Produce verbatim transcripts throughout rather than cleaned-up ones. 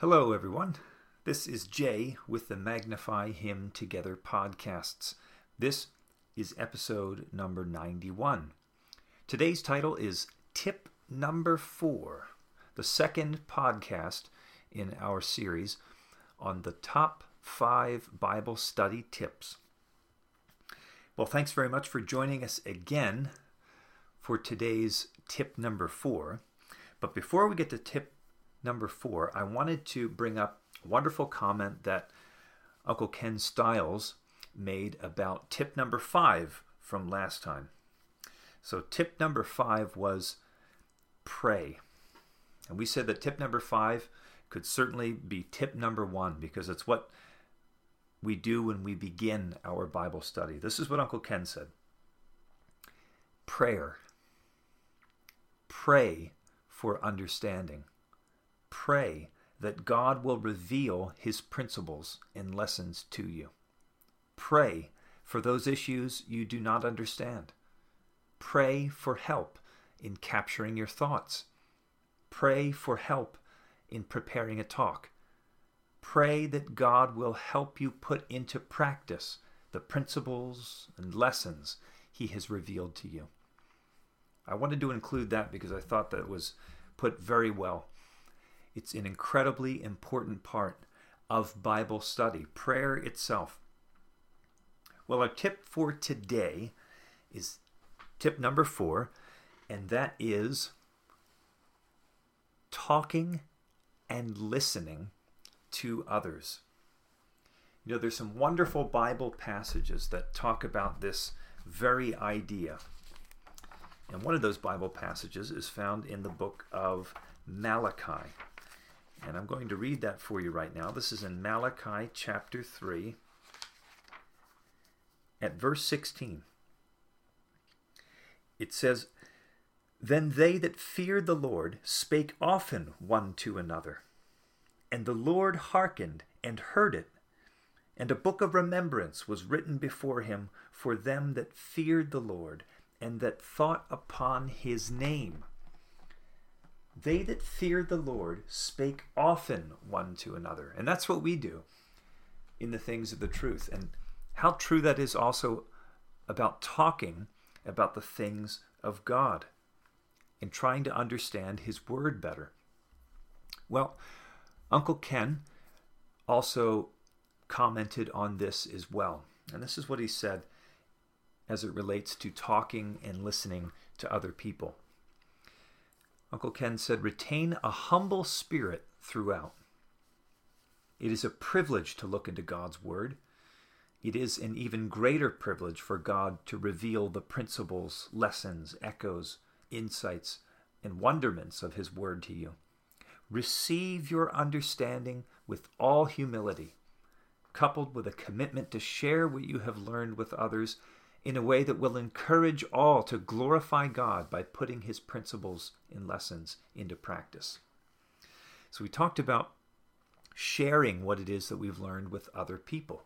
Hello, everyone. This is Jay with the Magnify Him Together podcasts. This is episode number ninety-one. Today's title is Tip Number Four, the second podcast in our series on the top five Bible study tips. Well, thanks very much for joining us again for today's tip number four. But before we get to tip number four, I wanted to bring up a wonderful comment that Uncle Ken Stiles made about tip number five from last time. So tip number five was pray. And we said that tip number five could certainly be tip number one because it's what we do when we begin our Bible study. This is what Uncle Ken said. Prayer. Pray for understanding. Pray that God will reveal His principles and lessons to you. Pray for those issues you do not understand. Pray for help in capturing your thoughts. Pray for help in preparing a talk. Pray that God will help you put into practice the principles and lessons He has revealed to you. I wanted to include that because I thought that was put very well. It's an incredibly important part of Bible study, prayer itself. Well, our tip for today is tip number four, and that is talking and listening to others. You know, there's some wonderful Bible passages that talk about this very idea. And one of those Bible passages is found in the book of Malachi. And I'm going to read that for you right now. This is in Malachi chapter three at verse sixteen. It says, "Then they that feared the Lord spake often one to another, and the Lord hearkened and heard it, and a book of remembrance was written before him for them that feared the Lord, and that thought upon his name. They that feared the Lord spake often one to another." And that's what we do in the things of the truth. And how true that is also about talking about the things of God and trying to understand His Word better. Well, Uncle Ken also commented on this as well. And this is what he said as it relates to talking and listening to other people. Uncle Ken said, "Retain a humble spirit throughout. It is a privilege to look into God's Word. It is an even greater privilege for God to reveal the principles, lessons, echoes, insights, and wonderments of His Word to you. Receive your understanding with all humility, coupled with a commitment to share what you have learned with others in a way that will encourage all to glorify God by putting His principles and lessons into practice." So we talked about sharing what it is that we've learned with other people.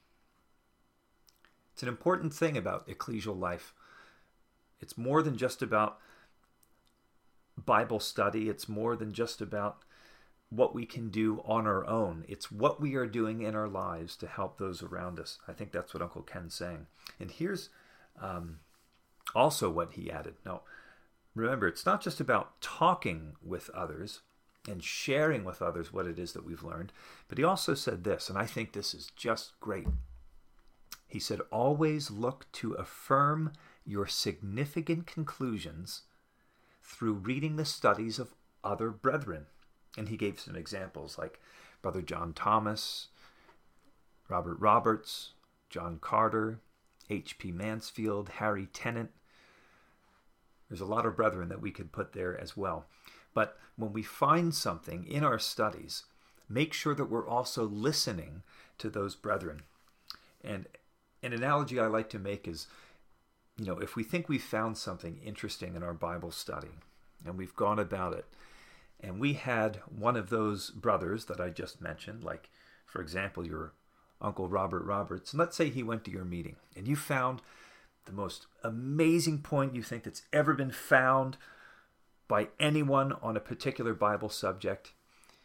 It's an important thing about ecclesial life. It's more than just about Bible study. It's more than just about what we can do on our own. It's what we are doing in our lives to help those around us. I think that's what Uncle Ken's saying. And here's um, also what he added. Now, remember, it's not just about talking with others and sharing with others what it is that we've learned, but he also said this, and I think this is just great. He said, "Always look to affirm your significant conclusions through reading the studies of other brethren." And he gave some examples like Brother John Thomas, Robert Roberts, John Carter, H P Mansfield, Harry Tennant. There's a lot of brethren that we could put there as well. But when we find something in our studies, make sure that we're also listening to those brethren. And an analogy I like to make is, you know, if we think we've found something interesting in our Bible study and we've gone about it, and we had one of those brothers that I just mentioned, like, for example, your Uncle Robert Roberts, and let's say he went to your meeting, and you found the most amazing point you think that's ever been found by anyone on a particular Bible subject,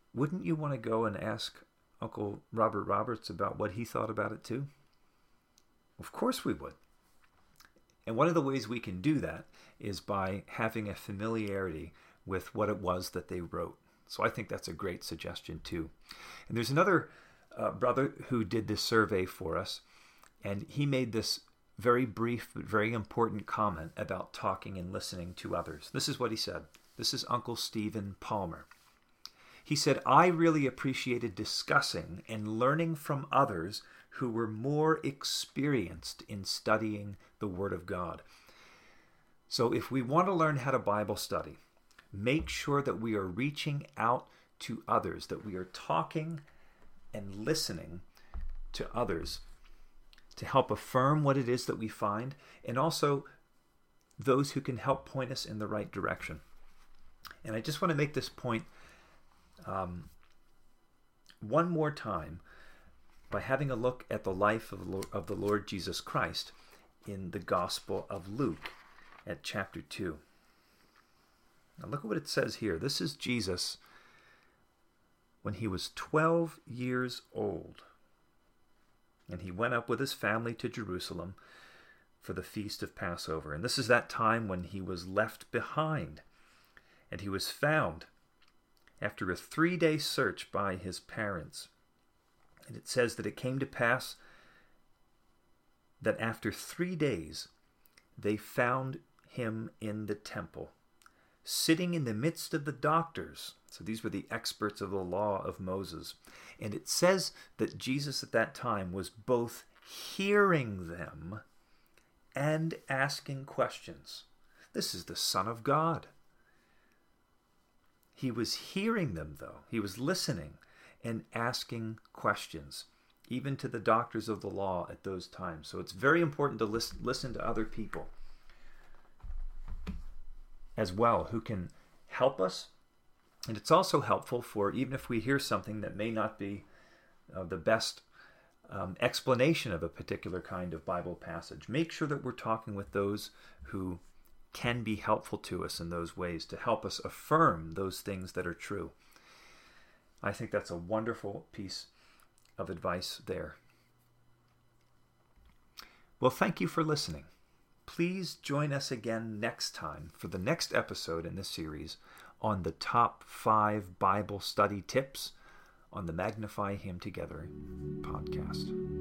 wouldn't you want to go and ask Uncle Robert Roberts about what he thought about it too? Of course we would. And one of the ways we can do that is by having a familiarity with what it was that they wrote. So I think that's a great suggestion too. And there's another uh, brother who did this survey for us, and he made this very brief but very important comment about talking and listening to others. This is what he said. This is Uncle Stephen Palmer. He said, I really appreciated discussing and learning from others who were more experienced in studying the Word of God. So if we want to learn how to Bible study, make sure that we are reaching out to others, that we are talking and listening to others to help affirm what it is that we find, and also those who can help point us in the right direction. And I just want to make this point um, one more time by having a look at the life of, of the Lord Jesus Christ in the Gospel of Luke at chapter two. Now look at what it says here. This is Jesus when he was twelve years old. And he went up with his family to Jerusalem for the feast of Passover. And this is that time when he was left behind. And he was found after a three-day search by his parents. And it says that it came to pass that after three days they found him in the temple, sitting in the midst of the doctors. So these were the experts of the law of Moses. And it says that Jesus at that time was both hearing them and asking questions. This is the Son of God. He was hearing them, though. He was listening and asking questions, even to the doctors of the law at those times. So it's very important to listen, listen to other people as well who can help us. And it's also helpful for, even if we hear something that may not be uh, the best um, explanation of a particular kind of Bible passage, make sure that we're talking with those who can be helpful to us in those ways to help us affirm those things that are true. I think that's a wonderful piece of advice there. Well, thank you for listening. Please join us again next time for the next episode in this series on the top five Bible study tips on the Magnify Him Together podcast.